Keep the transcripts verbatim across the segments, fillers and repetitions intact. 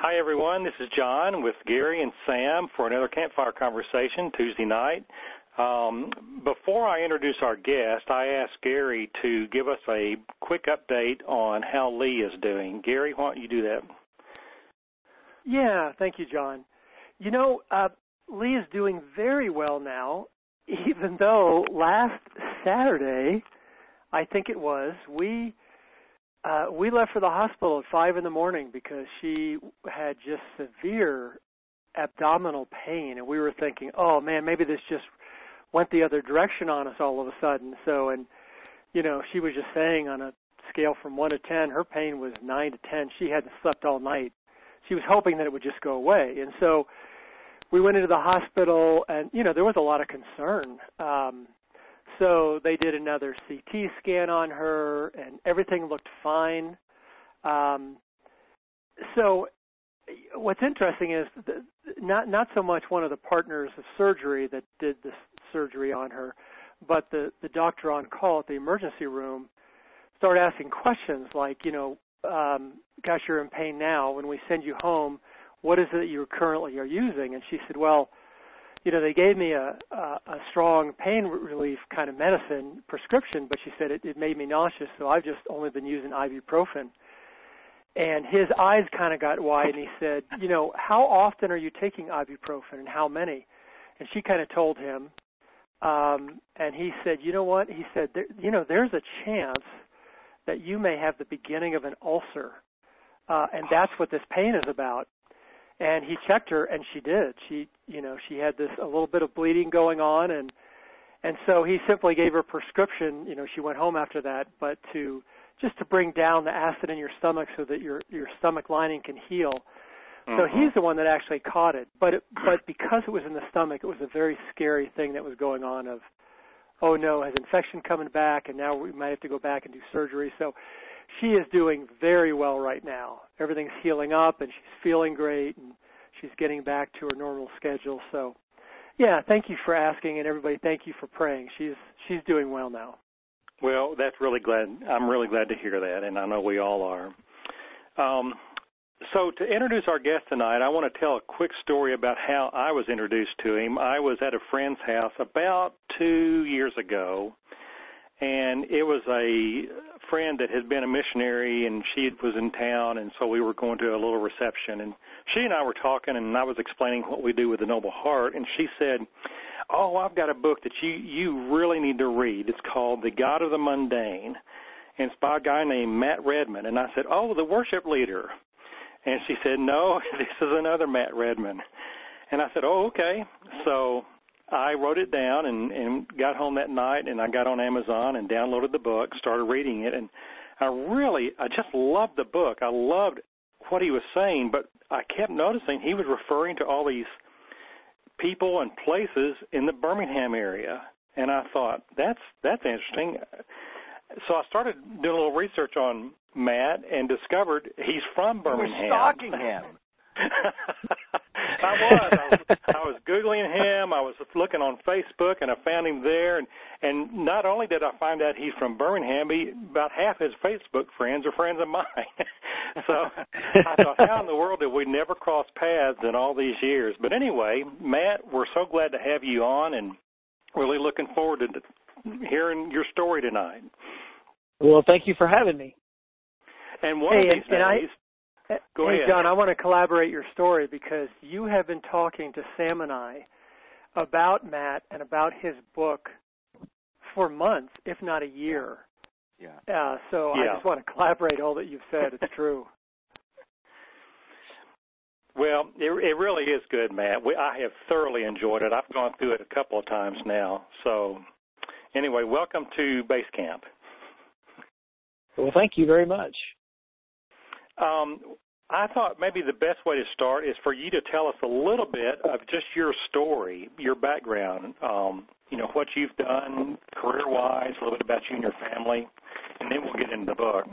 Hi, everyone. This is John with Gary and Sam for another Campfire Conversation Tuesday night. Um, before I introduce our guest, I asked Gary to give us a quick update on how Lee is doing. Gary, why don't you do that? Yeah, thank you, John. You know, uh, Lee is doing very well now, even though last Saturday, I think it was, we uh, we left for the hospital at five in the morning because she had just severe abdominal pain, and we were thinking, oh, man, maybe this just went the other direction on us all of a sudden. So, and, you know, she was just saying on a scale from one to ten, her pain was nine to ten. She hadn't slept all night. She was hoping that it would just go away. And so we went into the hospital, and, you know, there was a lot of concern. Um, so they did another C T scan on her, and everything looked fine. Um, so what's interesting is the, not not so much one of the partners of surgery that did this surgery on her, but the, the doctor on call at the emergency room started asking questions like, you know, um, gosh, you're in pain now. When we send you home, what is it that you currently are using? And she said, well, you know, they gave me a, a, a strong pain relief kind of medicine prescription, but she said it, it made me nauseous, so I've just only been using ibuprofen. And his eyes kind of got wide, and he said, you know, how often are you taking ibuprofen and how many? And she kind of told him, um, and he said, you know what? He said, there, you know, there's a chance that you may have the beginning of an ulcer, uh, and that's what this pain is about. And he checked her, and she did. She, you know, she had this a little bit of bleeding going on, and and so he simply gave her a prescription. You know, she went home after that, but to just to bring down the acid in your stomach so that your your stomach lining can heal. Mm-hmm. So he's the one that actually caught it. But it, but because it was in the stomach, it was a very scary thing that was going on. Of, oh no, has infection coming back, and now we might have to go back and do surgery. So she is doing very well right now. Everything's healing up, and she's feeling great, and she's getting back to her normal schedule. So, yeah, thank you for asking, and everybody, thank you for praying. She's she's doing well now. Well, that's really glad. I'm really glad to hear that, and I know we all are. Um, so to introduce our guest tonight, I want to tell a quick story about how I was introduced to him. I was at a friend's house about two years ago, and it was a friend that had been a missionary, and she was in town, and so we were going to a little reception. And she and I were talking, and I was explaining what we do with the Noble Heart, and she said, oh, I've got a book that you, you really need to read. It's called The God of the Mundane, and it's by a guy named Matt Redman. And I said, oh, the worship leader. And she said, no, this is another Matt Redman. And I said, oh, okay. So I wrote it down and, and got home that night, and I got on Amazon and downloaded the book, started reading it, and I really, I just loved the book. I loved what he was saying, but I kept noticing he was referring to all these people and places in the Birmingham area, and I thought, that's that's interesting. So I started doing a little research on Matt and discovered he's from Birmingham. You were stalking him. I was. I was. I was Googling him. I was looking on Facebook, and I found him there. And, and not only did I find out he's from Birmingham, he, about half his Facebook friends are friends of mine. So I thought, how in the world did we never cross paths in all these years? But anyway, Matt, we're so glad to have you on, and really looking forward to hearing your story tonight. Well, thank you for having me. And one hey, of these and, and days, I, go hey, ahead. John, I want to collaborate your story because you have been talking to Sam and I about Matt and about his book for months, if not a year. Yeah. Uh, so yeah. I just want to collaborate all that you've said. It's true. Well, it, it really is good, Matt. We, I have thoroughly enjoyed it. I've gone through it a couple of times now. So anyway, welcome to Base Camp. Well, thank you very much. Um, I thought maybe the best way to start is for you to tell us a little bit of just your story, your background, um, you know, what you've done career-wise, a little bit about you and your family, and then we'll get into the book.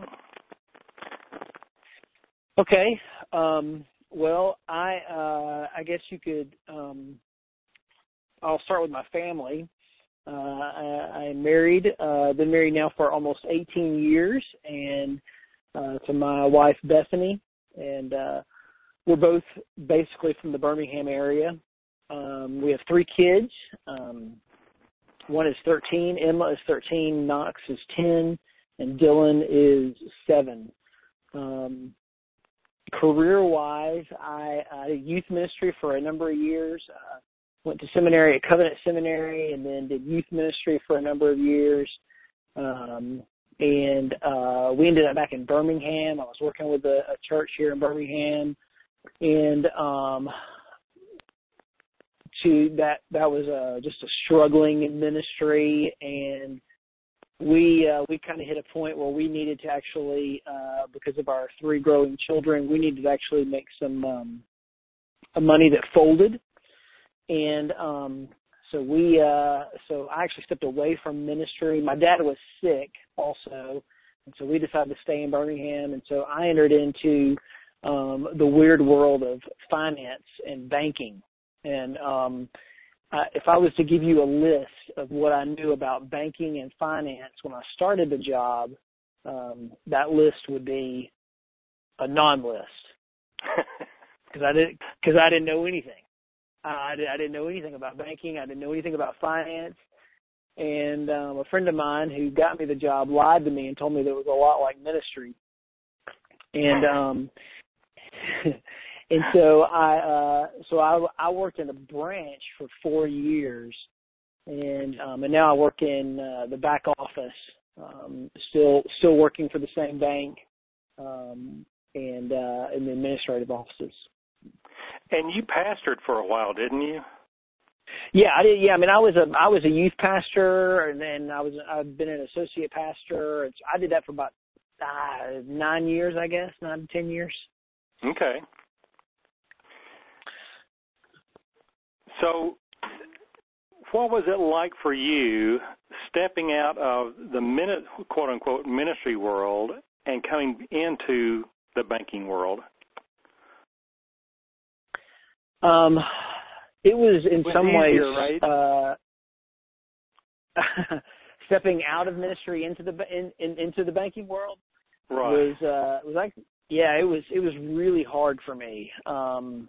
Okay. Um, well, I uh, I guess you could, um, I'll start with my family. Uh, I, I'm married, uh, been married now for almost eighteen years, and uh, to my wife, Bethany, and uh, we're both basically from the Birmingham area. Um, we have three kids. Um, one is thirteen, Emma is thirteen, Knox is ten, and Dylan is seven. Um, career-wise, I, I did youth ministry for a number of years. Uh, went to seminary at Covenant Seminary, and then did youth ministry for a number of years. Um, and uh, we ended up back in Birmingham. I was working with a, a church here in Birmingham, and um, to that that was uh, just a struggling ministry, and we uh, we kind of hit a point where we needed to actually, uh, because of our three growing children, we needed to actually make some um, money that folded, and um, so we uh, so I actually stepped away from ministry. My dad was sick also, and so we decided to stay in Birmingham, and so I entered into um, the weird world of finance and banking. And um, uh, if I was to give you a list of what I knew about banking and finance when I started the job, um, that list would be a non-list because I didn't because I didn't know anything. I, I didn't know anything about banking. I didn't know anything about finance. And um, a friend of mine who got me the job lied to me and told me that it was a lot like ministry. And um, and so I uh, so I, I worked in a branch for four years, and um, and now I work in uh, the back office, um, still still working for the same bank, um, and uh, in the administrative offices. And you pastored for a while, didn't you? Yeah, I did. Yeah, I mean, I was a I was a youth pastor, and then I was I've been an associate pastor. And I did that for about uh, nine years, I guess, nine to ten years. Okay. So, what was it like for you stepping out of the minute, quote unquote ministry world and coming into the banking world? Um, it was in It was some easier, ways right? uh, stepping out of ministry into the in, in, into the banking world. Right. Was uh, was like yeah, it was it was really hard for me. Um,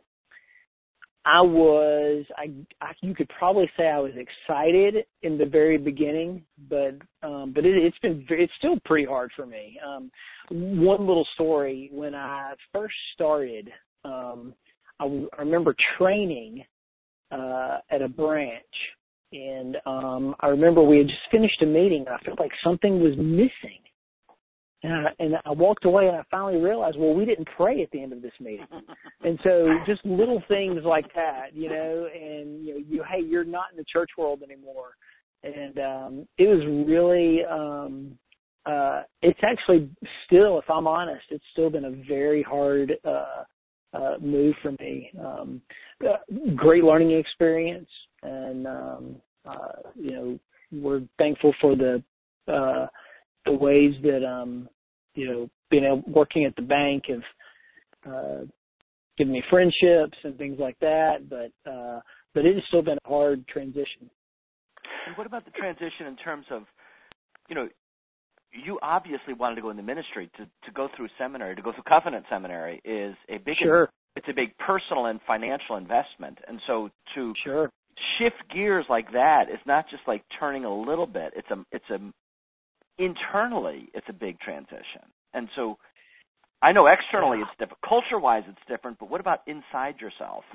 I was I, I you could probably say I was excited in the very beginning, but um, but it, it's been it's still pretty hard for me. Um, one little story: when I first started. Um, I, I remember training uh, at a branch, and um, I remember we had just finished a meeting, and I felt like something was missing. And I, and I walked away, and I finally realized, well, we didn't pray at the end of this meeting. And so just little things like that, you know, and, you know, you, hey, you're not in the church world anymore. And um, it was really, um, uh, it's actually still, if I'm honest, it's still been a very hard uh Uh, move for me. Um, uh, great learning experience, and um, uh, you know, we're thankful for the uh, the ways that um, you know, being able, working at the bank have uh, given me friendships and things like that. But uh, but it has still been a hard transition. And what about the transition in terms of, you know, you obviously wanted to go in the ministry. To, to go through seminary, to go through Covenant Seminary is a big, sure. It's a big personal and financial investment. And so to sure. shift gears like that is not just like turning a little bit. It's a, it's a, internally, it's a big transition. And so I know externally it's different. Culture-wise, it's different, but what about inside yourself?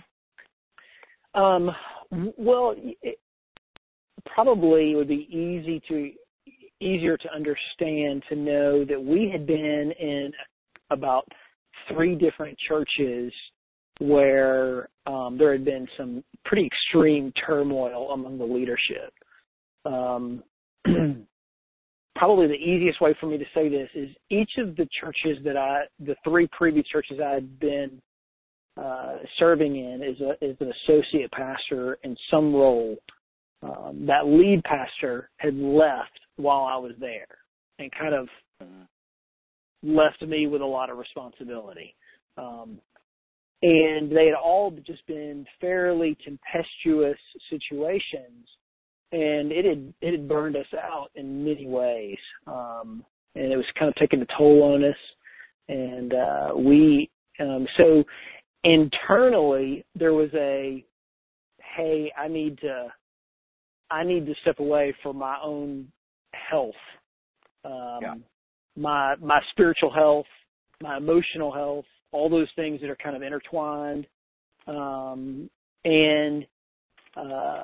Um, well, it probably would be easy to, easier to understand to know that we had been in about three different churches where um, there had been some pretty extreme turmoil among the leadership. Um, probably the easiest way for me to say this is each of the churches that I, the three previous churches I had been uh, serving in is, a, is an associate pastor in some role. Um, that lead pastor had left while I was there and kind of left me with a lot of responsibility. Um, and they had all just been fairly tempestuous situations, and it had, it had burned us out in many ways. Um, and it was kind of taking a toll on us. And uh, we, um, so internally there was a, hey, I need to, I need to step away for my own health, um, yeah. my my spiritual health, my emotional health, all those things that are kind of intertwined, um, and uh,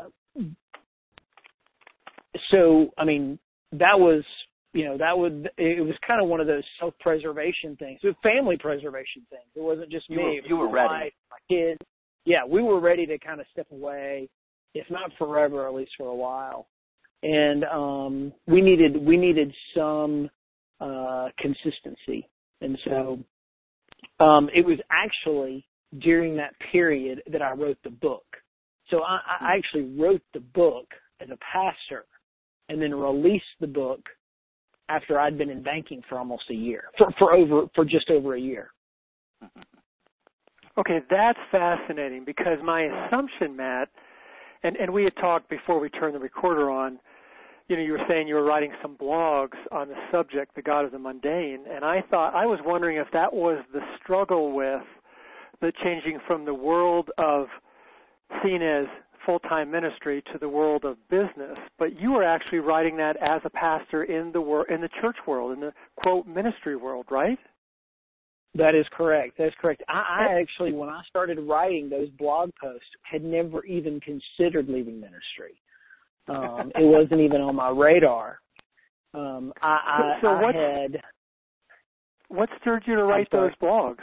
so I mean that was. You know, that would, it was kind of one of those self-preservation things. It was family preservation things. It wasn't just me. You were, it was you were my ready. wife, my kids. Yeah, we were ready to kind of step away, if not forever, at least for a while. And um, we needed, we needed some uh, consistency. And so um, it was actually during that period that I wrote the book. So I, I actually wrote the book as a pastor and then released the book after I'd been in banking for almost a year, for, for over, for just over a year. Okay, that's fascinating because my assumption, Matt, and, and we had talked before we turned the recorder on, you know, you were saying you were writing some blogs on the subject, the God of the Mundane, and I thought, I was wondering if that was the struggle with the changing from the world of seen as full-time ministry to the world of business, but you were actually writing that as a pastor in the wor- in the church world, in the quote ministry world, right? That is correct. That's correct. I, I actually, when I started writing those blog posts, had never even considered leaving ministry. Um, it wasn't even on my radar. Um, I, I, so I what, had. What stirred you to write those blogs?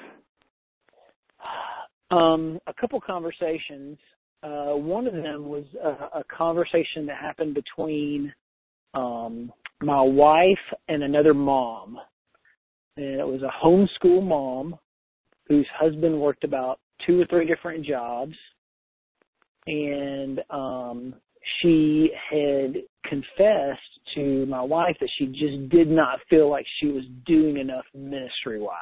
Um, a couple conversations. Uh, one of them was a, a conversation that happened between um, my wife and another mom. And it was a homeschool mom whose husband worked about two or three different jobs. And um, she had confessed to my wife that she just did not feel like she was doing enough ministry-wise.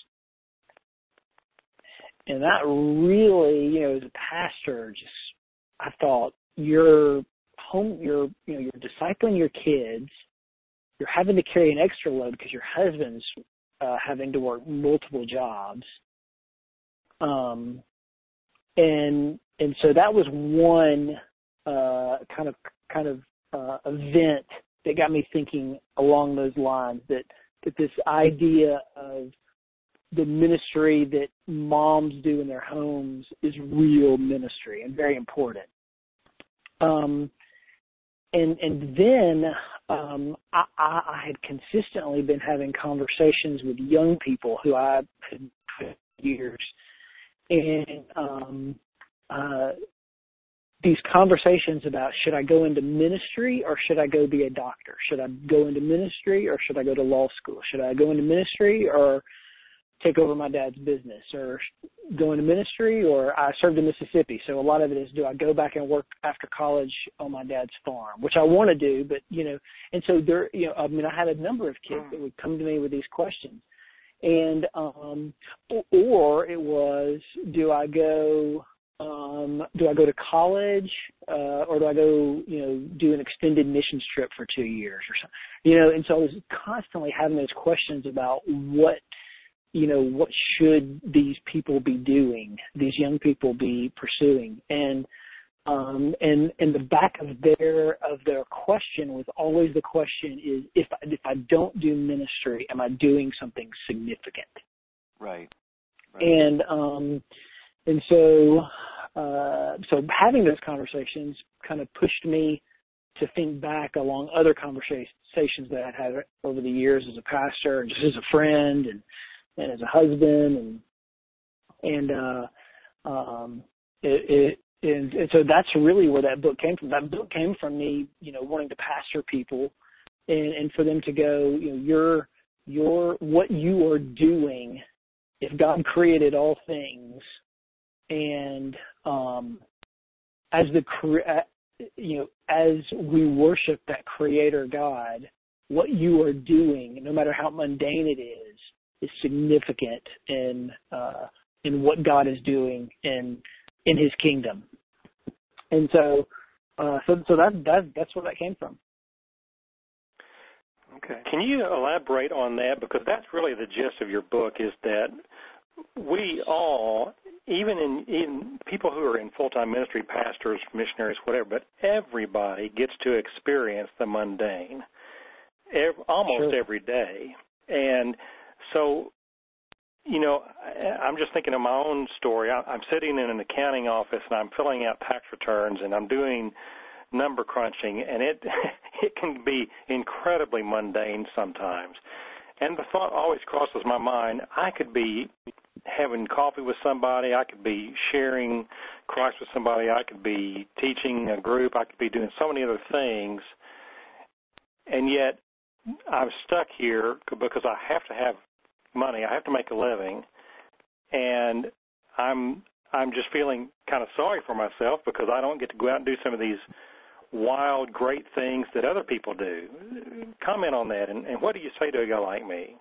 And that really, you know, as a pastor, just I thought you're home, you're you know, you're discipling your kids, you're having to carry an extra load because your husband's uh, having to work multiple jobs, um, and and so that was one uh, kind of kind of uh, event that got me thinking along those lines that that this idea of the ministry that moms do in their homes is real ministry and very important. Um, and and then um, I, I had consistently been having conversations with young people who I had for years, and um, uh, these conversations about should I go into ministry or should I go be a doctor? Should I go into ministry or should I go to law school? Should I go into ministry or take over my dad's business, or go into ministry, or I served in Mississippi. So a lot of it is, do I go back and work after college on my dad's farm, which I want to do, but, you know, and so there, you know, I mean, I had a number of kids that would come to me with these questions. And, um, or it was, do I go, um, do I go to college, uh, or do I go, you know, do an extended missions trip for two years or something, you know? And so I was constantly having those questions about what, you know, what should these people be doing, these young people be pursuing? And um, and and the back of their of their question was always the question is, if I, if I don't do ministry, am I doing something significant? Right. right. And um, and so uh, so having those conversations kind of pushed me to think back along other conversations that I'd had over the years as a pastor, and just as a friend, and and as a husband, and and uh, um, it, it and, and so that's really where that book came from. That book came from me, you know, wanting to pastor people, and, and for them to go, you know, you're you're what you are doing. If God created all things, and um, as the you know, as we worship that Creator God, what you are doing, no matter how mundane it is, is significant in uh, in what God is doing in in His kingdom, and so uh, so so that that that's where that came from. Okay, can you elaborate on that, because that's really the gist of your book, is that we all even in, in people who are in full-time ministry, pastors, missionaries, whatever, but everybody gets to experience the mundane every, almost Sure. every day. And so, you know, I'm just thinking of my own story. I, I'm sitting in an accounting office, and I'm filling out tax returns, and I'm doing number crunching, and it it can be incredibly mundane sometimes. And the thought always crosses my mind, I could be having coffee with somebody, I could be sharing Christ with somebody, I could be teaching a group, I could be doing so many other things, and yet I'm stuck here because I have to have money, I have to make a living, and I'm I'm just feeling kind of sorry for myself because I don't get to go out and do some of these wild, great things that other people do. Comment on that, and, and what do you say to a guy like me?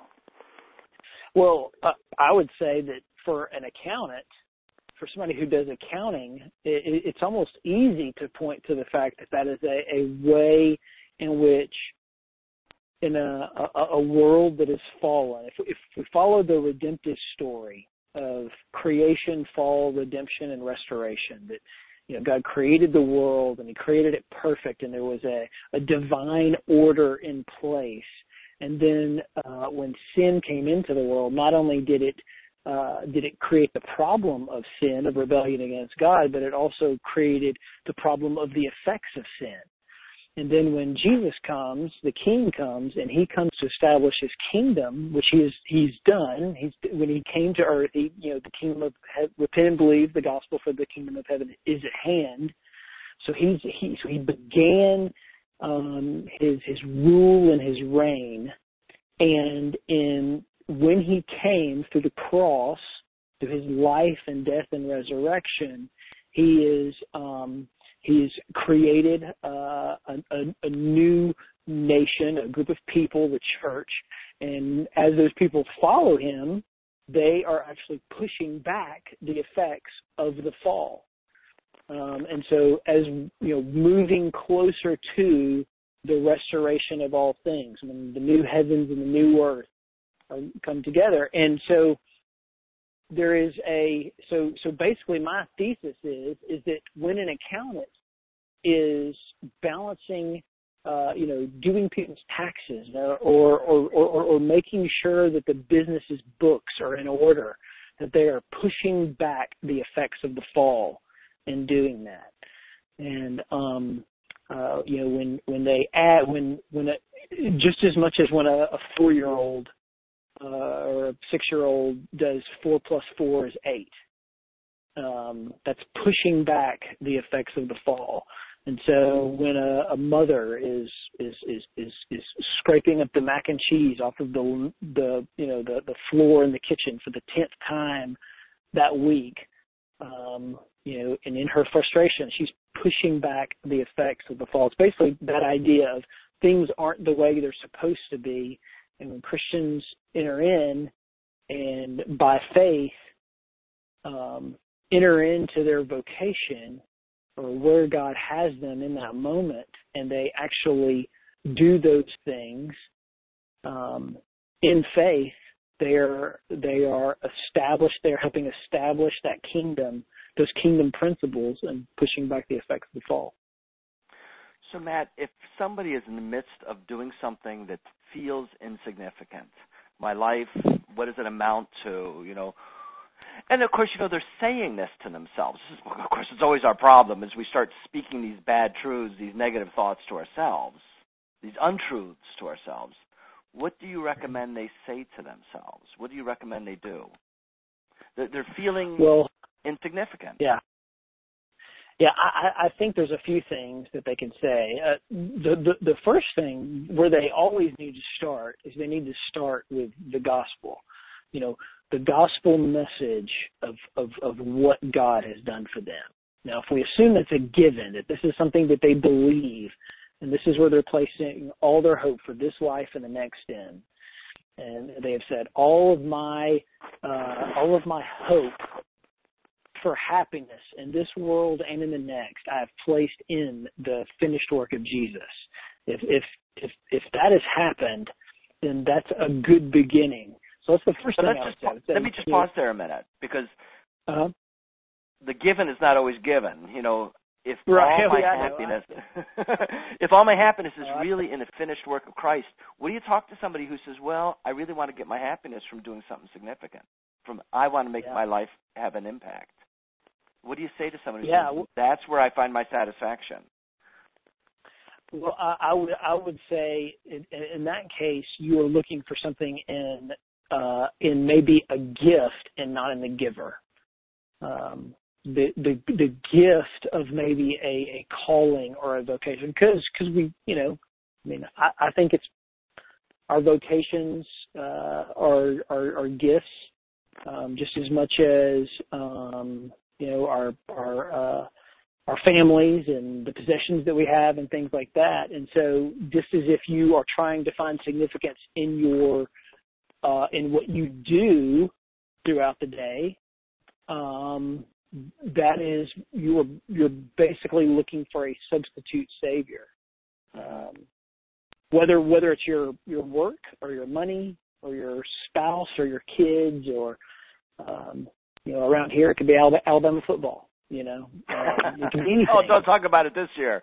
Well, uh, I would say that for an accountant, for somebody who does accounting, it, it's almost easy to point to the fact that that is a, a way in which, in a, a, a world that is fallen, if, if we follow the redemptive story of creation, fall, redemption, and restoration, that you know, God created the world and He created it perfect, and there was a, a divine order in place. And then uh, when sin came into the world, not only did it uh, did it create the problem of sin, of rebellion against God, but it also created the problem of the effects of sin. And then when Jesus comes, the King comes, and He comes to establish His kingdom, which He is He's done. He's when He came to earth, he, you know, the kingdom of heaven, repent and believe, the gospel for the kingdom of heaven is at hand. So He's He so He began um, His His rule and His reign, and in when He came through the cross, through His life and death and resurrection, He is. Um, He's created uh, a, a, a new nation, a group of people, the church, and as those people follow Him, they are actually pushing back the effects of the fall. Um, and so, as you know, moving closer to the restoration of all things, when the new heavens and the new earth are, come together, and so. There is a so so basically my thesis is is that when an accountant is balancing, uh, you know, doing people's taxes or or, or or or making sure that the business's books are in order, that they are pushing back the effects of the fall in doing that. And um, uh, you know, when when they add when when a, just as much as when a, a four year old Uh, or a six-year-old does four plus four is eight. Um, that's pushing back the effects of the fall. And so when a, a mother is, is is is is scraping up the mac and cheese off of the the you know the, the floor in the kitchen for the tenth time that week, um, you know, and in her frustration, she's pushing back the effects of the fall. It's basically that idea of things aren't the way they're supposed to be. And when Christians enter in and by faith um, enter into their vocation or where God has them in that moment, and they actually do those things um, in faith, they are they are established. They're helping establish that kingdom, those kingdom principles, and pushing back the effects of the fall. So, Matt, if somebody is in the midst of doing something that feels insignificant, my life, what does it amount to, you know? And, of course, you know, they're saying this to themselves. This is, of course, it's always our problem is we start speaking these bad truths, these negative thoughts to ourselves, these untruths to ourselves. What do you recommend they say to themselves? What do you recommend they do? They're, they're feeling well, insignificant. Yeah. Yeah, I, I think there's a few things that they can say. Uh, the, the the first thing where they always need to start is they need to start with the gospel. You know, the gospel message of, of, of what God has done for them. Now, if we assume that's a given, that this is something that they believe, and this is where they're placing all their hope for this life and the next in, and they have said, all of my uh, all of my hope for happiness in this world and in the next, I have placed in the finished work of Jesus. If if if if that has happened, then that's a good beginning. So that's the first but thing let's I just, would say. Let me just pause there a minute, because uh-huh. the given is not always given. You know, if right. all my yeah, happiness, if all my happiness is oh, really in the finished work of Christ, what do you talk to somebody who says, "Well, I really want to get my happiness from doing something significant. From I want to make yeah. my life have an impact." What do you say to somebody who yeah, says, "That's where I find my satisfaction"? Well, I, I would I would say in, in that case you are looking for something in uh, in maybe a gift and not in the giver. Um, the the the gift of maybe a, a calling or a vocation, because because we you know I mean I, I think it's our vocations uh, are, are are gifts um, just as much as um, you know our our uh, our families and the possessions that we have and things like that. And so just as if you are trying to find significance in your, uh, in what you do throughout the day, um, that is, you're, you're basically looking for a substitute savior. Um, whether, whether it's your, your work or your money or your spouse or your kids or, um, you know, around here it could be Alabama football. You know, uh, it can be anything. Oh, don't talk about it this year.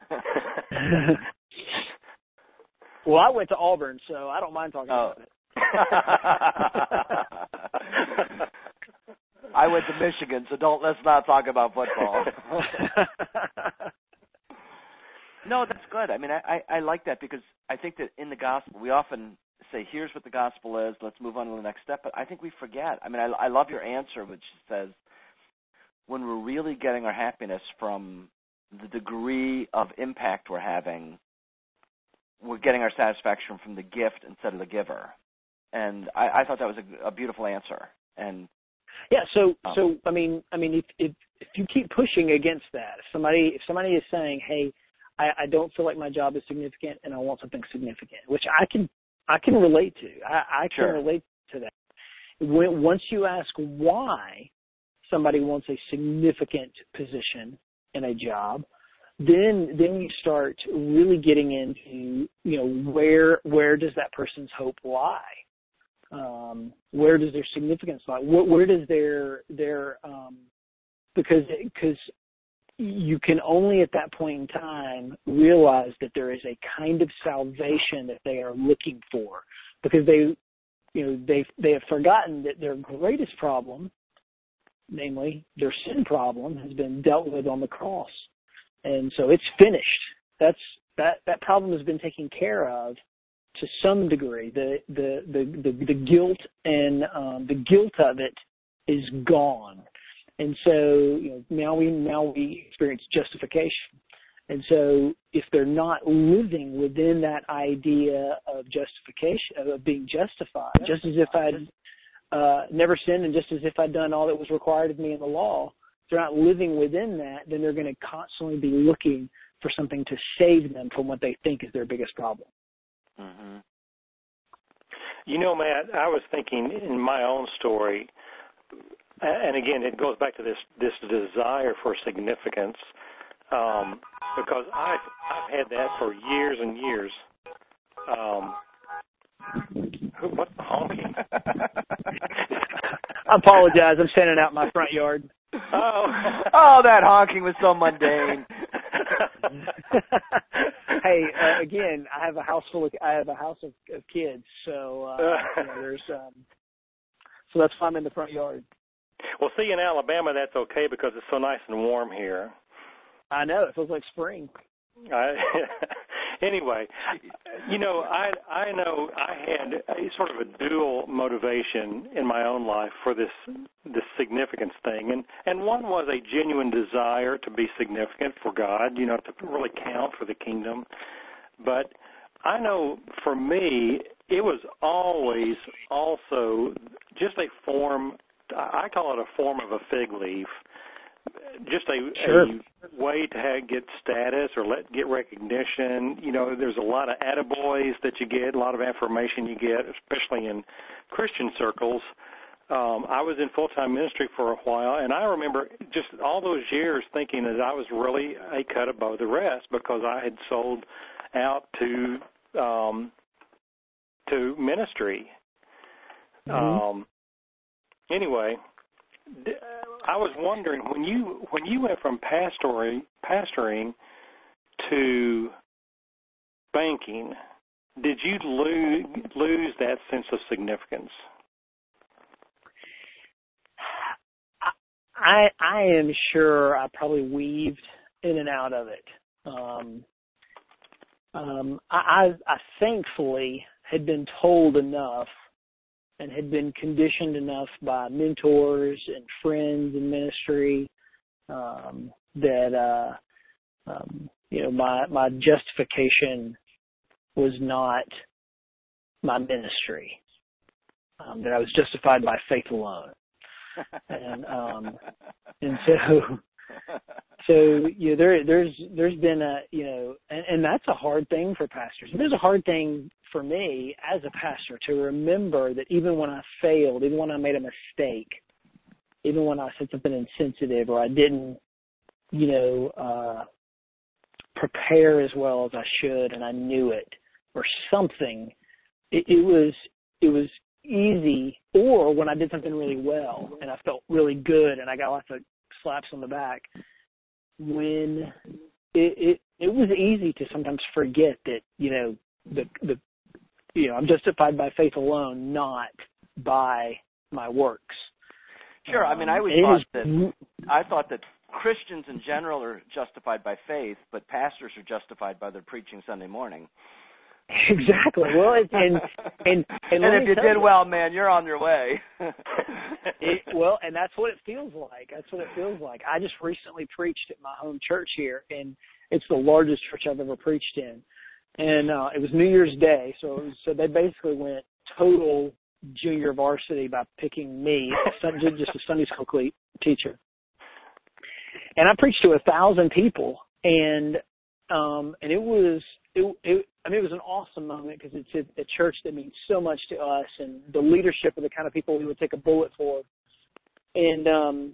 Well, I went to Auburn, so I don't mind talking oh. about it. I went to Michigan, so don't let's not talk about football. No, that's good. I mean, I, I, I like that because I think that in the gospel we often say, "Here's what the gospel is. Let's move on to the next step." But I think we forget. I mean, I, I love your answer, which says, when we're really getting our happiness from the degree of impact we're having, we're getting our satisfaction from the gift instead of the giver. And I, I thought that was a, a beautiful answer. And yeah, so um, so I mean, I mean, if, if if you keep pushing against that, if somebody if somebody is saying, "Hey, I, I don't feel like my job is significant, and I want something significant," which I can I can relate to. I, I can sure. relate to that. When, once you ask why somebody wants a significant position in a job, then then you start really getting into, you know, where where does that person's hope lie? Um, where does their significance lie? Where, where does their their um, because because you can only at that point in time realize that there is a kind of salvation that they are looking for, because they you know they they have forgotten that their greatest problem, namely their sin problem, has been dealt with on the cross. And so it's finished. That's that, that problem has been taken care of to some degree. The the the, the, the guilt and um, the guilt of it is gone. And so, you know, now we now we experience justification. And so if they're not living within that idea of justification, of being justified, just as if I'd Uh, never sinned, and just as if I'd done all that was required of me in the law, if they're not living within that, then they're going to constantly be looking for something to save them from what they think is their biggest problem. Mm-hmm. You know, Matt, I was thinking in my own story, and again, it goes back to this this desire for significance, um, because I've, I've had that for years and years. Um, who, what's the honking? I apologize. I'm standing out in my front yard. Oh, oh, that honking was so mundane. Hey, uh, again, I have a house full of I have a house of, of kids, so uh, you know, there's um, so that's why I'm in the front yard. Well, see, in Alabama, that's okay because it's so nice and warm here. I know, it feels like spring. I, anyway, you know, I I know I had a sort of a dual motivation in my own life for this this significance thing, and and one was a genuine desire to be significant for God, you know, to really count for the kingdom. But I know for me, it was always also just a form. I call it a form of a fig leaf. Just a, sure. a way to have, get status or let get recognition. You know, there's a lot of attaboys that you get, a lot of affirmation you get, especially in Christian circles. Um, I was in full-time ministry for a while, and I remember just all those years thinking that I was really a cut above the rest because I had sold out to um, to ministry. Mm-hmm. Um, anyway. I was wondering when you when you went from pastoring pastoring to banking, did you lose lose that sense of significance? I I am sure I probably weaved in and out of it. Um, um, I, I, I thankfully had been told enough and had been conditioned enough by mentors and friends in ministry um, that uh, um, you know my my justification was not my ministry. Um, that I was justified by faith alone. and um and so so you know there there's there's been a you know and, and that's a hard thing for pastors. There's a hard thing for me as a pastor to remember that even when I failed, even when I made a mistake, even when I said something insensitive or I didn't you know uh prepare as well as I should and I knew it or something, it, it was it was easy, or when I did something really well and I felt really good and I got lots of slaps on the back, when it, it it was easy to sometimes forget that, you know, the the you know, I'm justified by faith alone, not by my works. Sure. I mean, I always um, thought that I thought that Christians in general are justified by faith, but pastors are justified by their preaching Sunday morning. Exactly. Well, it, and and and, and if you did you, well, man, you're on your way. it, well, and that's what it feels like. That's what it feels like. I just recently preached at my home church here, and it's the largest church I've ever preached in. And uh, it was New Year's Day, so it was, so they basically went total junior varsity by picking me, just a Sunday school teacher. And I preached to a thousand people, and um, and it was it, it I mean, it was an awesome moment because it's a, a church that means so much to us, and the leadership of the kind of people we would take a bullet for. And, um,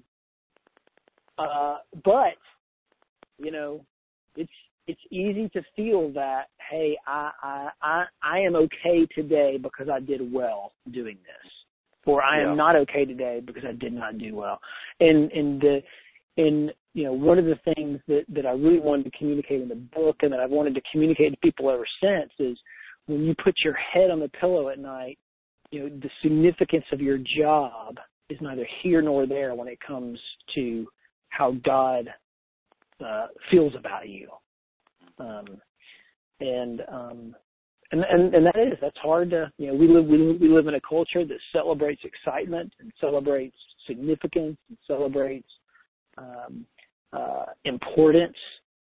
uh, but, you know, it's, it's easy to feel that, hey, I, I, I, I am okay today because I did well doing this, or I am yeah. not okay today because I did not do well. And, and the, and, you know, one of the things that, that I really wanted to communicate in the book and that I've wanted to communicate to people ever since is when you put your head on the pillow at night, you know, the significance of your job is neither here nor there when it comes to how God uh, feels about you. Um, and, um, and, and, and that is, that's hard to, you know, we live, we live, we live in a culture that celebrates excitement and celebrates significance and celebrates um, Uh, importance.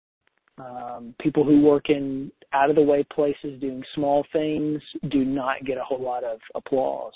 Um, people who work in out-of-the-way places doing small things do not get a whole lot of applause.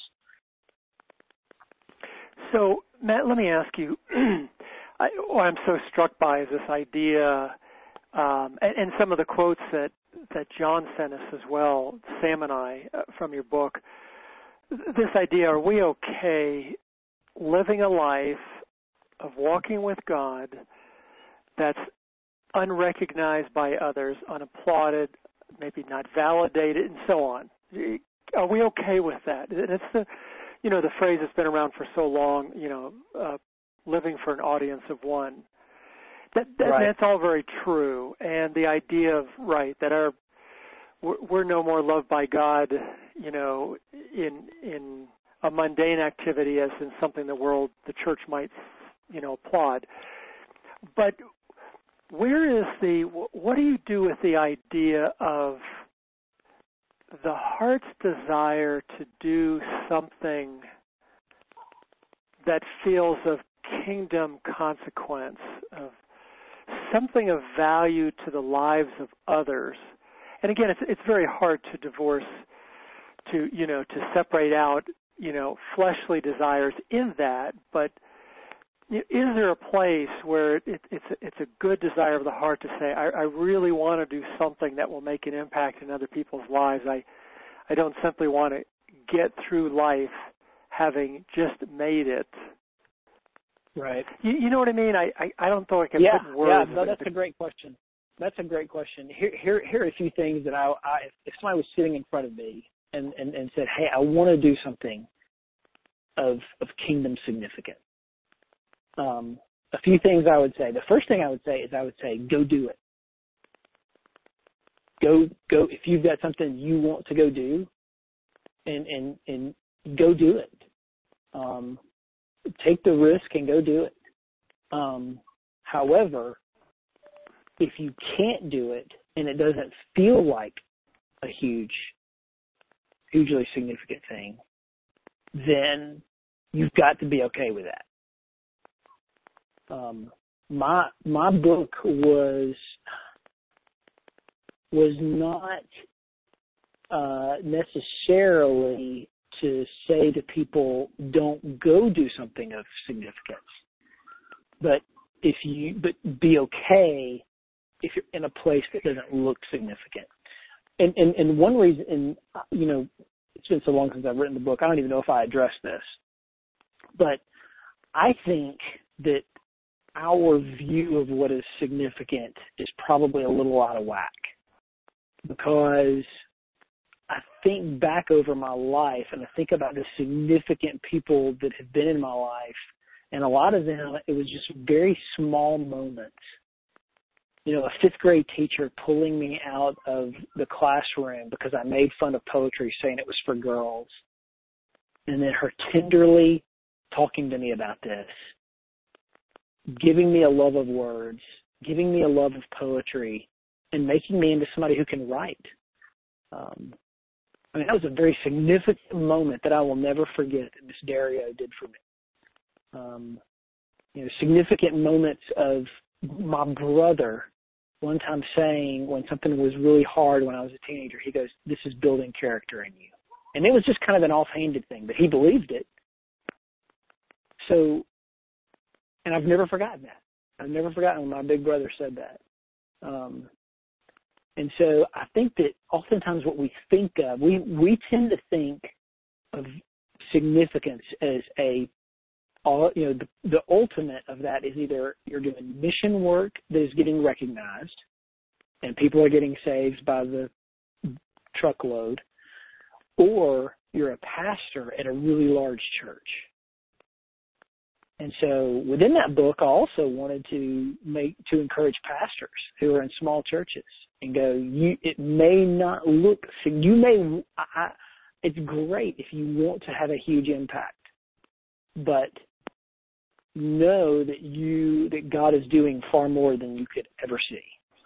So, Matt, let me ask you, I, what I'm so struck by is this idea, um, and, and some of the quotes that, that John sent us as well, Sam and I, uh, from your book, this idea, are we okay living a life of walking with God that's unrecognized by others, unapplauded, maybe not validated, and so on? Are we okay with that? And it's the, you know, the phrase that's been around for so long, you know, uh, living for an audience of one. That, that right. That's all very true. And the idea of, right, that our we're, we're no more loved by God, you know, in in a mundane activity as in something the world, the church might, you know, applaud. But where is the, what do you do with the idea of the heart's desire to do something that feels of kingdom consequence, of something of value to the lives of others? And again, it's it's very hard to divorce, to, you know, to separate out, you know, fleshly desires in that, but is there a place where it, it's it's a good desire of the heart to say, I, I really want to do something that will make an impact in other people's lives? I I don't simply want to get through life having just made it. Right. You, you know what I mean? I, I, I don't think I can yeah, put in words. Yeah, no, that's a great question. That's a great question. Here, here, here are a few things that I, I if somebody was sitting in front of me and, and, and said, hey, I want to do something of of kingdom significance. um, a few things I would say. The first thing I would say is I would say, go do it. Go, go, if you've got something you want to go do, and, and, and go do it. Um, take the risk and go do it. Um, however, if you can't do it and it doesn't feel like a huge, hugely significant thing, then you've got to be okay with that. Um, my my book was was not uh, necessarily to say to people, don't go do something of significance, but if you but be okay if you're in a place that doesn't look significant. And and, and one reason, and you know, it's been so long since I've written the book, I don't even know if I addressed this, but I think that our view of what is significant is probably a little out of whack, because I think back over my life and I think about the significant people that have been in my life, and a lot of them, it was just very small moments. You know, a fifth grade teacher pulling me out of the classroom because I made fun of poetry saying it was for girls, and then her tenderly talking to me about this, giving me a love of words, giving me a love of poetry, and making me into somebody who can write. Um, I mean, that was a very significant moment that I will never forget that Miss Dario did for me. Um, you know, significant moments of my brother one time saying, when something was really hard when I was a teenager, he goes, "This is building character in you." And it was just kind of an offhanded thing, but he believed it. So, and I've never forgotten that. I've never forgotten when my big brother said that. Um, and so I think that oftentimes what we think of, we, we tend to think of significance as a, all, you know, the, the ultimate of that is either you're doing mission work that is getting recognized and people are getting saved by the truckload, or you're a pastor at a really large church. And so within that book, I also wanted to make, to encourage pastors who are in small churches and go, you, it may not look, you may, I, it's great if you want to have a huge impact, but know that you, that God is doing far more than you could ever see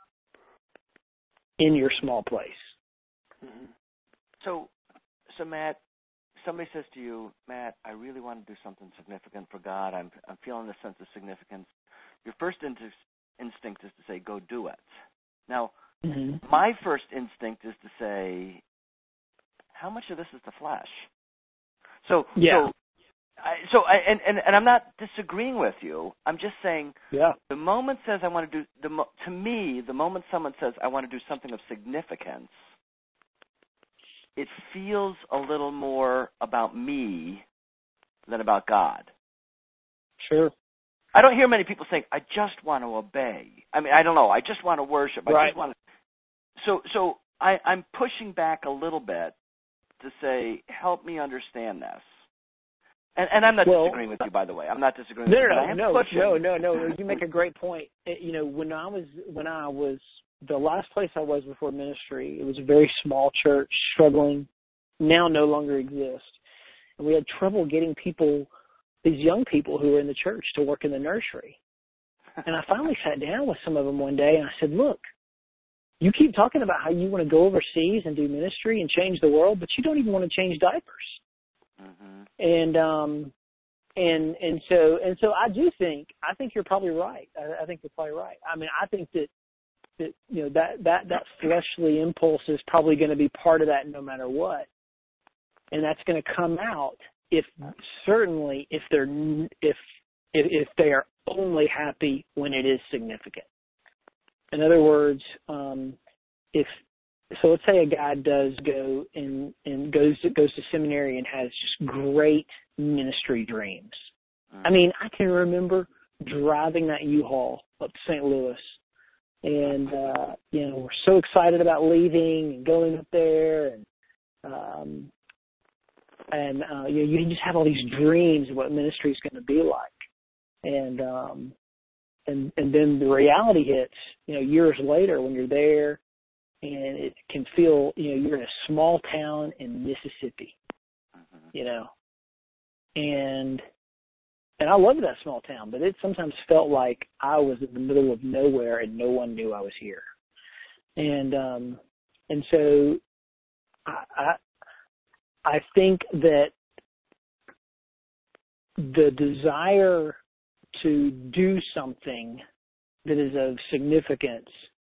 in your small place. Mm-hmm. So, so Matt, somebody says to you, Matt, I really want to do something significant for God. I'm I'm feeling a sense of significance. Your first in- instinct is to say, go do it. Now, mm-hmm. my first instinct is to say, how much of this is the flesh? So, yeah. so, I, so I, and, and, and I'm not disagreeing with you. I'm just saying, yeah. the moment says I want to do, the mo- to me, the moment someone says I want to do something of significance, it feels a little more about me than about God. Sure. I don't hear many people saying, I just want to obey. I mean, I don't know. I just want to worship. I right. just want to. So, so I, I'm pushing back a little bit to say, help me understand this. And, and I'm not well, disagreeing with you, by the way. I'm not disagreeing no, with you. No, but I am no, pushing. no, no, no. You make a great point. It, you know, when I was, when I was, the last place I was before ministry, it was a very small church, struggling, now no longer exists. And we had trouble getting people, these young people who were in the church, to work in the nursery. And I finally sat down with some of them one day and I said, look, you keep talking about how you want to go overseas and do ministry and change the world, but you don't even want to change diapers. Mm-hmm. And, um, and, and so, and so I do think, I think you're probably right. I, I think you're probably right. I mean, I think that, that, you know, that, that, that fleshly impulse is probably going to be part of that no matter what. And that's going to come out if certainly if they're, if, if, if they are only happy when it is significant. In other words, um, if, so let's say a guy does go and, and goes, goes to seminary and has just great ministry dreams. I mean, I can remember driving that U-Haul up to Saint Louis. And, uh, you know, we're so excited about leaving and going up there. And, um, and uh, you know, you just have all these dreams of what ministry is going to be like. And um, and and then the reality hits, you know, years later when you're there, and it can feel, you know, you're in a small town in Mississippi, mm-hmm. you know, and and I loved that small town, but it sometimes felt like I was in the middle of nowhere and no one knew I was here. And um, and so I, I I think that the desire to do something that is of significance,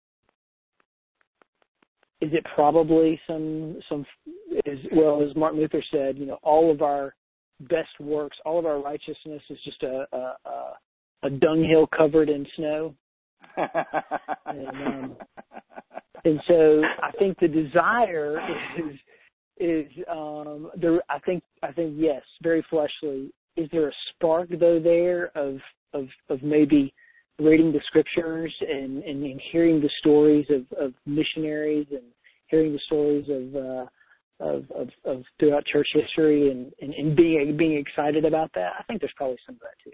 is it probably some some is well, as Martin Luther said, you know, all of our best works, all of our righteousness is just a a, a, a dunghill covered in snow. and, um, and so I think the desire is is um, there. I think I think yes, very fleshly. Is there a spark though there of of, of maybe reading the scriptures and, and, and hearing the stories of, of missionaries and hearing the stories of uh, of, of, of throughout church history and, and, and being being excited about that? I think there's probably some of that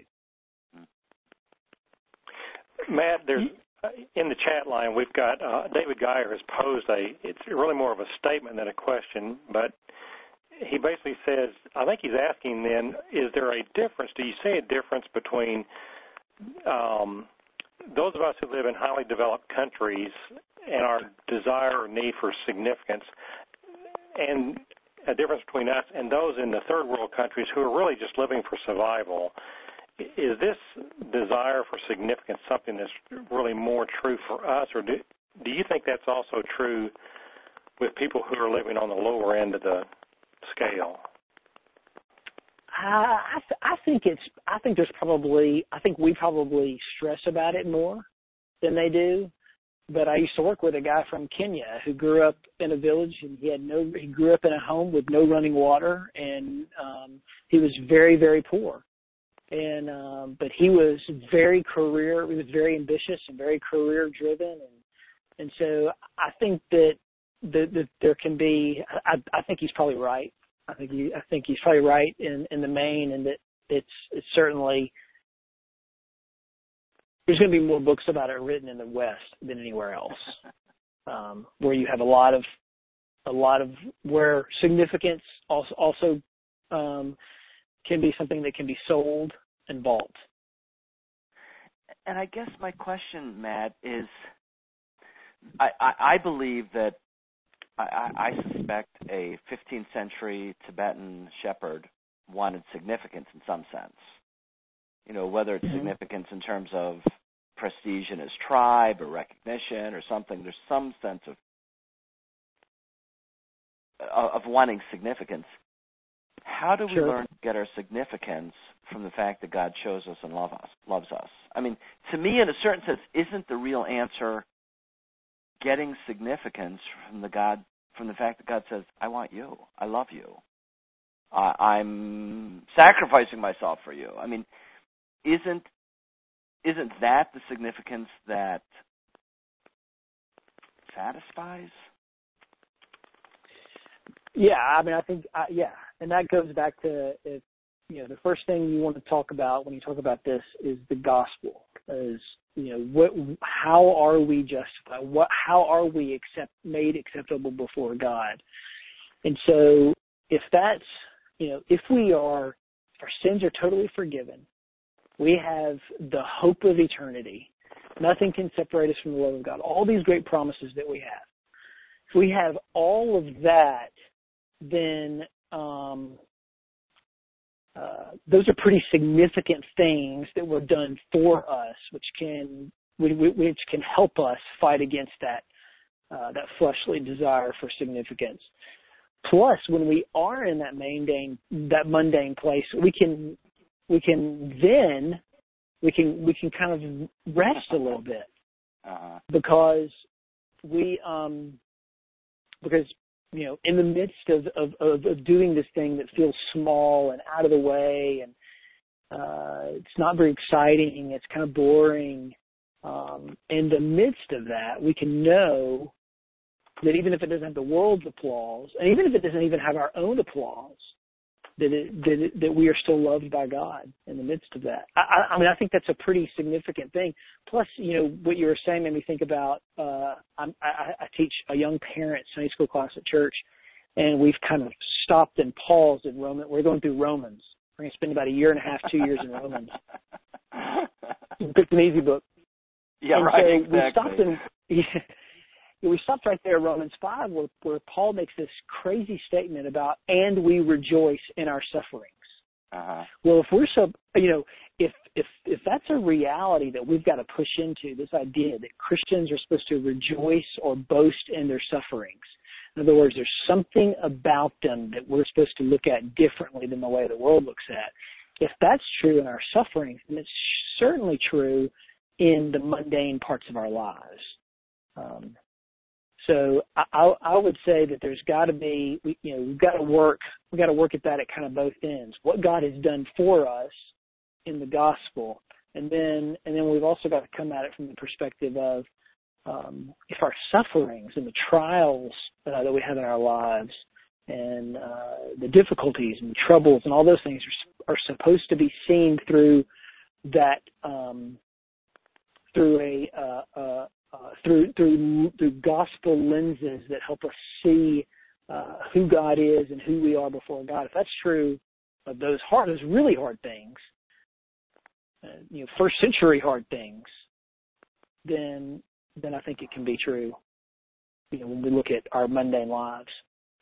too. Matt, there's in the chat line we've got uh, David Geyer has posed a. It's really more of a statement than a question, but he basically says, I think he's asking then, is there a difference? Do you see a difference between um, those of us who live in highly developed countries and our desire or need for significance, and a difference between us and those in the third world countries who are really just living for survival? Is this desire for significance something that's really more true for us, or do, do you think that's also true with people who are living on the lower end of the scale? Uh, I, th- I think it's. I think there's probably. I think we probably stress about it more than they do. But I used to work with a guy from Kenya who grew up in a village, and he had no. He grew up in a home with no running water, and um, he was very, very poor. And um, but he was very career. He was very ambitious and very career driven, and and so I think that that, that there can be. I, I think he's probably right. I think he, I think he's probably right in, in the main, and that it's it's certainly there's going to be more books about it written in the West than anywhere else, um, where you have a lot of a lot of where significance also also um, can be something that can be sold and bought. And I guess my question, Matt, is I, I, I believe that I, I suspect a fifteenth century Tibetan shepherd wanted significance in some sense. You know, whether it's mm-hmm. significance in terms of prestige in his tribe or recognition or something, there's some sense of of wanting significance. How do we sure. learn to get our significance from the fact that God chose us and love us, loves us? I mean, to me, in a certain sense, isn't the real answer getting significance from the God, from the fact that God says, I want you, I love you, uh, I'm sacrificing myself for you? I mean, isn't isn't that the significance that satisfies? Yeah, I mean, I think, uh, yeah, and that goes back to, if, you know, the first thing you want to talk about when you talk about this is the gospel. Is, you know, what, how are we justified? What, how are we accept, made acceptable before God? And so, if that's, you know, if we are, if our sins are totally forgiven, we have the hope of eternity. Nothing can separate us from the love of God. All these great promises that we have. If we have all of that, then um, uh, those are pretty significant things that were done for us, which can which can help us fight against that uh, that fleshly desire for significance. Plus, when we are in that mundane that mundane place, we can we can then we can we can kind of rest a little bit uh-huh. because we um, because. you know, in the midst of, of, of, of doing this thing that feels small and out of the way, and uh, it's not very exciting, it's kind of boring. Um, in the midst of that, we can know that even if it doesn't have the world's applause, and even if it doesn't even have our own applause, that it, that it, that we are still loved by God in the midst of that. I, I mean, I think that's a pretty significant thing. Plus, you know, what you were saying made me think about. Uh, I'm, I, I teach a young parent Sunday school class at church, and we've kind of stopped and paused in Romans. We're going through Romans. We're going to spend about a year and a half, two years in Romans. It's an easy book. Yeah, and right. So exactly. we stopped in. Yeah, we stopped right there, Romans five, where, where Paul makes this crazy statement about, and we rejoice in our sufferings. Uh-huh. Well, if we're so, you know, if if if that's a reality that we've got to push into, this idea that Christians are supposed to rejoice or boast in their sufferings. In other words, there's something about them that we're supposed to look at differently than the way the world looks at. If that's true in our sufferings, then it's certainly true in the mundane parts of our lives. Um, So I, I would say that there's got to be, you know, we've got to work, we've got to work at that at kind of both ends. What God has done for us in the gospel, and then and then we've also got to come at it from the perspective of um, if our sufferings and the trials uh, that we have in our lives and uh, the difficulties and troubles and all those things are, are supposed to be seen through that um, through a uh, uh, Uh, through through through gospel lenses that help us see uh, who God is and who we are before God. If that's true of those hard, those really hard things, uh, you know, first century hard things, then then I think it can be true. You know, when we look at our mundane lives.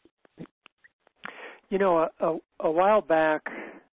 You know, a, a, a while back,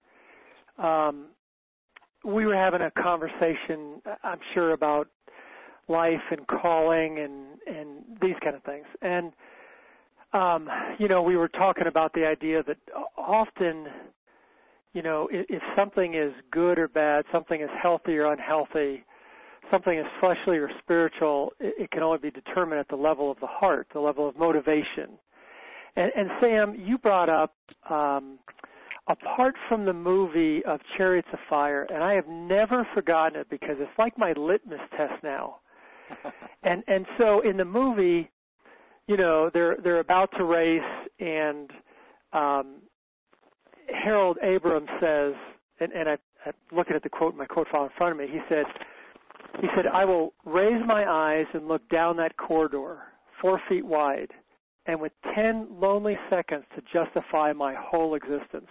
um, we were having a conversation, I'm sure, about life and calling and, and these kind of things. And, um, you know, we were talking about the idea that often, you know, if, if something is good or bad, something is healthy or unhealthy, something is fleshly or spiritual, it, it can only be determined at the level of the heart, the level of motivation. And, and Sam, you brought up, um, apart from the movie of Chariots of Fire, and I have never forgotten it because it's like my litmus test now. and and so in the movie, you know, they're they're about to race, and um, Harold Abrams says, and, and I, I'm looking at the quote, my quote file in front of me. He said, he said, "I will raise my eyes and look down that corridor, four feet wide, and with ten lonely seconds to justify my whole existence."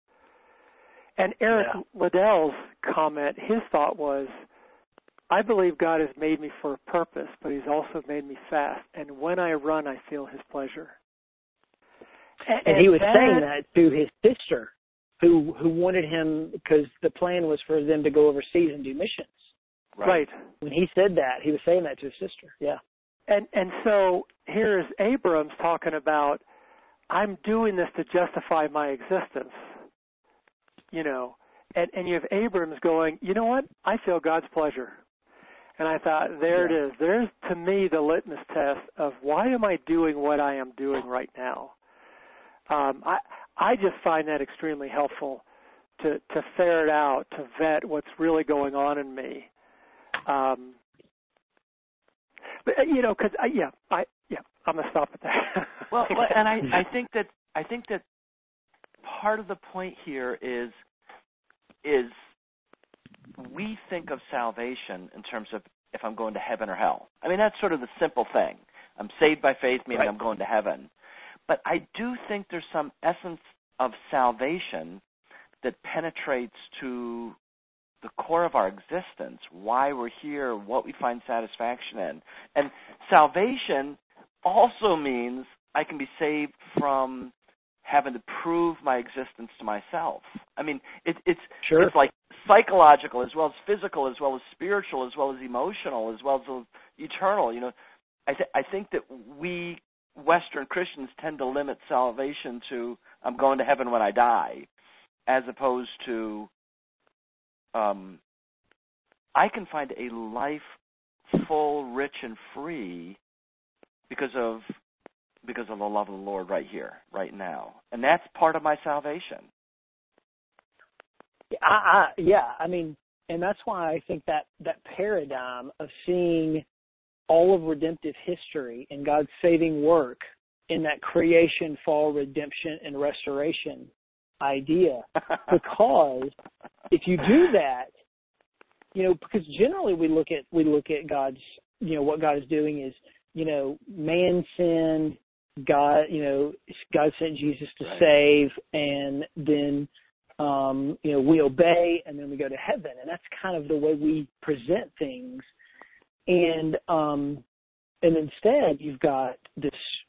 And Eric yeah. Liddell's comment, his thought was, I believe God has made me for a purpose, but he's also made me fast. And when I run, I feel his pleasure. And, and he was that, saying that to his sister, who who wanted him, because the plan was for them to go overseas and do missions. Right. right. When he said that, he was saying that to his sister. Yeah. And and so here's Abrams talking about, I'm doing this to justify my existence. You know, and, and you have Abrams going, you know what? I feel God's pleasure. And I thought, there yeah. it is. There's, to me, the litmus test of why am I doing what I am doing right now? Um, I I just find that extremely helpful to, to ferret out, to vet what's really going on in me. Um, but, you know, because, yeah, I, yeah, I'm going to stop at that. Well, and I, I think that I think that part of the point here is is we think of salvation in terms of if I'm going to heaven or hell. I mean, that's sort of the simple thing. I'm saved by faith, meaning right. I'm going to heaven. But I do think there's some essence of salvation that penetrates to the core of our existence, why we're here, what we find satisfaction in. And salvation also means I can be saved from having to prove my existence to myself. I mean, it, it's sure. it's like psychological as well as physical, as well as spiritual, as well as emotional, as well as eternal. You know, I, th- I think that we Western Christians tend to limit salvation to I'm going to heaven when I die, as opposed to um, I can find a life full, rich, and free because of because of the love of the Lord right here, right now. And that's part of my salvation. I, I, yeah, I mean, and that's why I think that, that paradigm of seeing all of redemptive history and God's saving work in that creation, fall, redemption, and restoration idea, because if you do that, you know, because generally we look at we look at God's, you know, what God is doing is, you know, man sinned, God, you know, God sent Jesus to right. save, and then, um, you know, we obey, and then we go to heaven, and that's kind of the way we present things, and um, and instead you've got this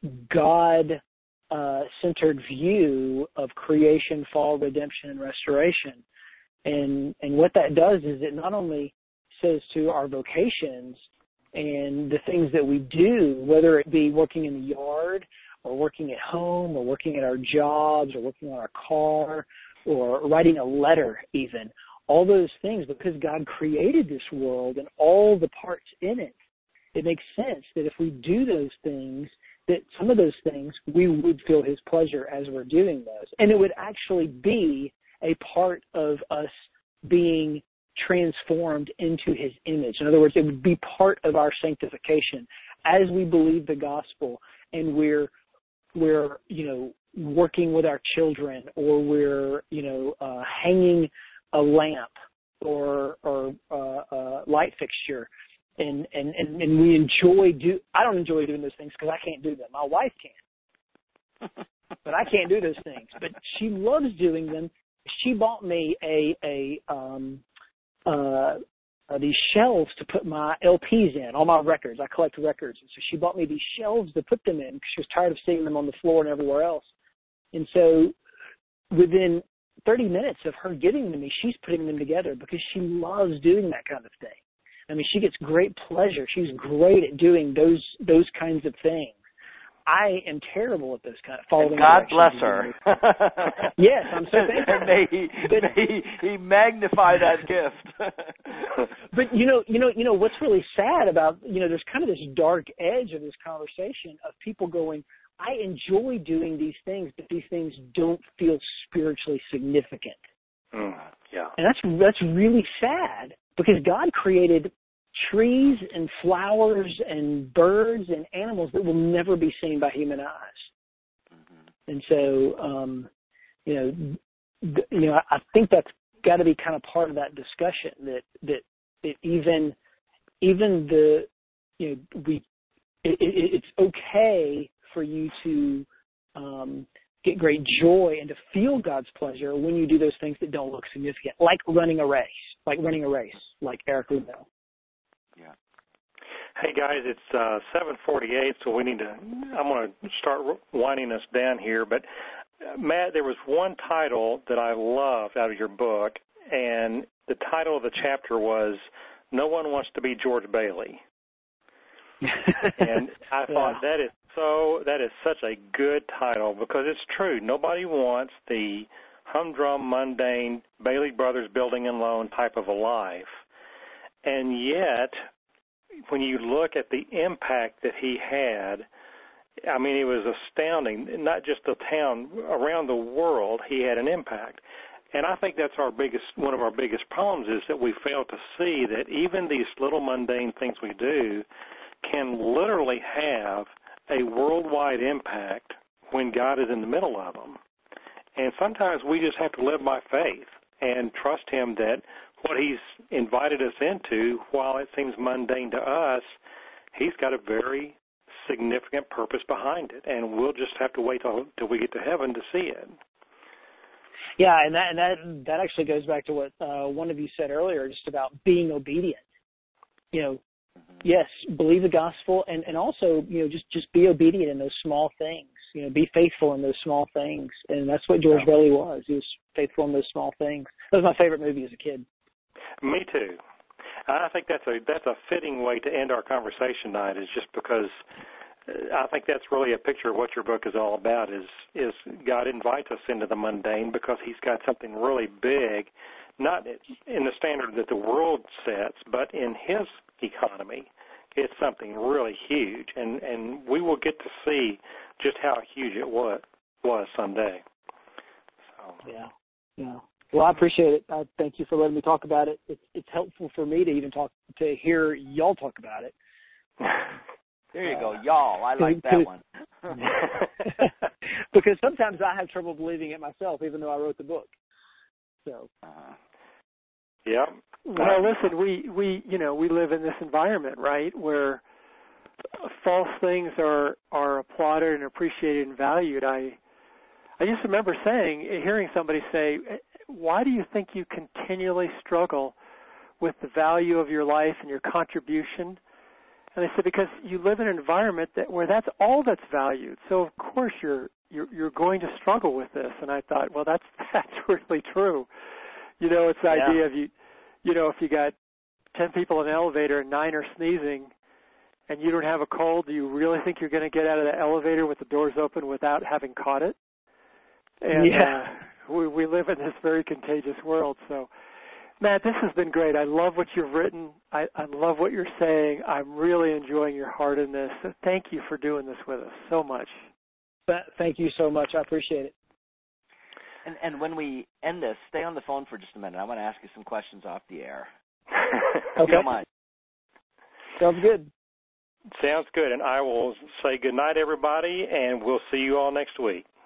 God uh, centered view of creation, fall, redemption, and restoration. And and what that does is it not only says to our vocations and the things that we do, whether it be working in the yard or working at home or working at our jobs or working on our car or writing a letter even, all those things, because God created this world and all the parts in it, it makes sense that if we do those things, that some of those things we would feel his pleasure as we're doing those. And it would actually be a part of us being transformed into his image. In other words, it would be part of our sanctification as we believe the gospel and we're, we're, you know, working with our children, or we're, you know, uh, hanging a lamp or, or uh, a light fixture. And, and, and, and we enjoy do, I don't enjoy doing those things because I can't do them. My wife can, but I can't do those things, but she loves doing them. She bought me a a um uh, uh these shelves to put my L Ps in, all my records. I collect records, and so she bought me these shelves to put them in because she was tired of seeing them on the floor and everywhere else. And so within thirty minutes of her giving them to me, she's putting them together because she loves doing that kind of thing. I mean, she gets great pleasure. She's great at doing those those kinds of things. I am terrible at those kind of following. And God bless her. Yes, I'm so thankful. may he, but, may he, he magnify that gift. But you know, you know, you know what's really sad about, you know, there's kind of this dark edge of this conversation of people going, I enjoy doing these things, but these things don't feel spiritually significant. Mm, yeah. And that's that's really sad, because God created trees and flowers and birds and animals that will never be seen by human eyes. Mm-hmm. And so, um, you know, th- you know, I think that's got to be kind of part of that discussion, that, that, that even, even the, you know, we, it, it, it's okay for you to, um, get great joy and to feel God's pleasure when you do those things that don't look significant, like running a race, like running a race, like Eric Rubel. Yeah. Hey guys, it's uh, seven forty-eight, so we need to. I'm going to start winding us down here. But uh, Matt, there was one title that I loved out of your book, and the title of the chapter was "No One Wants to Be George Bailey." And I thought yeah. that is so. That is such a good title, because it's true. Nobody wants the humdrum, mundane Bailey Brothers building and loan type of a life. And yet, when you look at the impact that he had, I mean, it was astounding. Not just the town, around the world, he had an impact. And I think that's our biggest, one of our biggest problems, is that we fail to see that even these little mundane things we do can literally have a worldwide impact when God is in the middle of them. And sometimes we just have to live by faith and trust him that what he's invited us into, while it seems mundane to us, he's got a very significant purpose behind it, and we'll just have to wait till, till we get to heaven to see it. Yeah, and that and that that actually goes back to what uh, one of you said earlier, just about being obedient. You know, mm-hmm. yes, believe the gospel, and, and also, you know, just, just be obedient in those small things. You know, be faithful in those small things, and that's what George yeah. Bailey was. He was faithful in those small things. That was my favorite movie as a kid. Me too. I think that's a that's a fitting way to end our conversation tonight, is just because I think that's really a picture of what your book is all about, is is God invites us into the mundane because he's got something really big, not in the standard that the world sets, but in his economy. It's something really huge, and, and we will get to see just how huge it was, was someday. So. Yeah, yeah. Well, I appreciate it. I thank you for letting me talk about it. It's, it's helpful for me to even talk, to hear y'all talk about it. There you go, y'all. I like that one. Because sometimes I have trouble believing it myself, even though I wrote the book. So. Uh, yeah. Well, listen, we we you know we live in this environment, right, where false things are are applauded and appreciated and valued. I I just remember saying, hearing somebody say, "Why do you think you continually struggle with the value of your life and your contribution?" And I said, because you live in an environment that where that's all that's valued. So of course you're you're you're going to struggle with this. And I thought, well, that's that's really true. You know, it's the yeah. idea of you, you know, if you got ten people in an elevator and nine are sneezing, and you don't have a cold, do you really think you're going to get out of the elevator with the doors open without having caught it? And yeah. uh, we we live in this very contagious world. So, Matt, this has been great. I love what you've written. I, I love what you're saying. I'm really enjoying your heart in this. So thank you for doing this with us so much. Thank you so much. I appreciate it. And, and when we end this, stay on the phone for just a minute. I want to ask you some questions off the air. Okay. If you don't mind. Sounds good. Sounds good. And I will say good night, everybody, and we'll see you all next week.